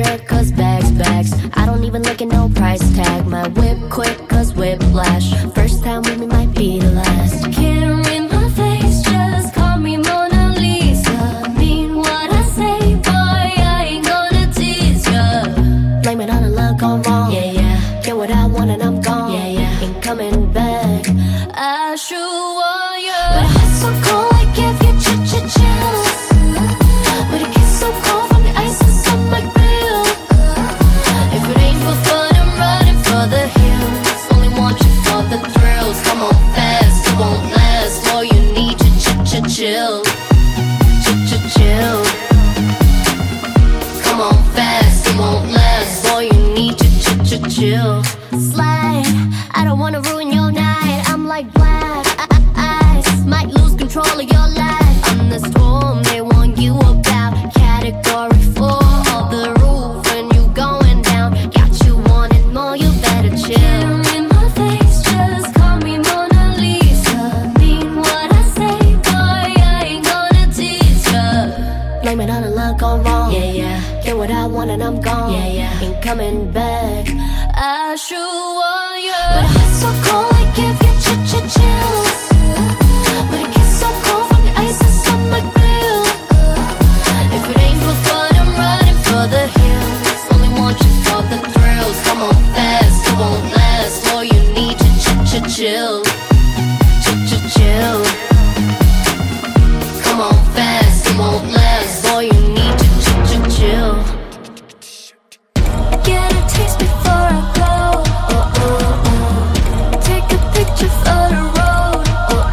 shirt, cause bags. I don't even look at no price tag. My whip quick, cause whiplash. First time with me might be the last. Can't read my face, just call me Mona Lisa. Mean what I say, boy, I ain't gonna tease ya. Blame it on a luck gone wrong. Yeah. Get what I want and I'm gone. Yeah. Ain't coming back. I sure want you. But it's so cold, I give you chills. But it gets so cold from the ice inside my grill. If it ain't for fun, I'm running for the hills. Only want you for the thrills. Come on fast, it won't last. All you need to chill. Chill. Come on fast, it won't last. All you need to chill. Slide, I don't wanna ruin your night. I'm like black ice, might lose control of your life. I'm the storm they warn you about. Category 4 of the roof when you going down. Got you wanting more, you better chill. In my face, just call me Mona Lisa. Mean what I say, boy, I ain't gonna tease ya. Blame it on a luck gone wrong. Yeah. Get what I want and I'm gone. Yeah. Ain't coming back. I sure want you. But it's so cold, I give you chills. But it gets so cold from the ice inside my grill. If it ain't for fun, I'm running for the hills. Only want you for the thrills. Come on fast, it won't last. All you need to chill. Chill. Come on fast, it won't last. All you need to chill. Get a taste before I go. Take a picture for the road.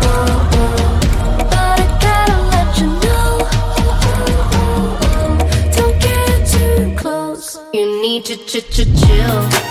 But I gotta let you know. Don't get too close. You need to chill.